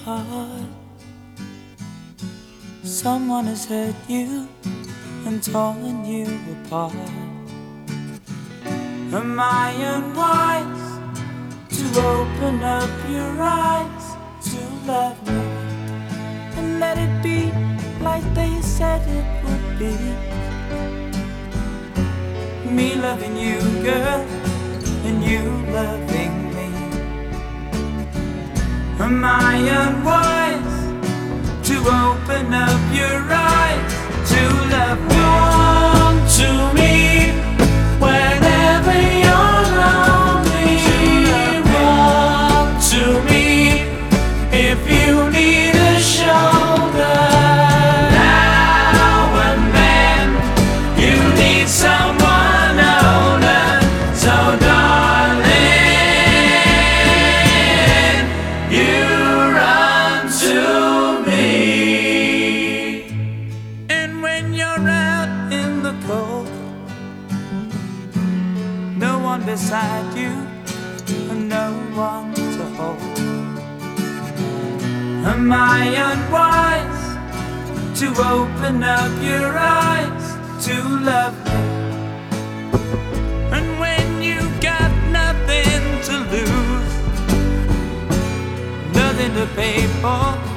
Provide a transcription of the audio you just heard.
heart. Someone has hurt you and torn you apart. Am I unwise to open up your eyes to love me and let it be like they said it would be? Me loving you, girl, and you loving me. Am I unwise to open up your eyes to love me? Come to me whenever you're lonely. Run to me if you need a shoulder. Now and then you need someone older. So darling, you run to me. And when you're out in the cold, no one beside you and no one to hold. Am I unwise to open up your eyes to love me? And when you got nothing to lose, nothing to pay for,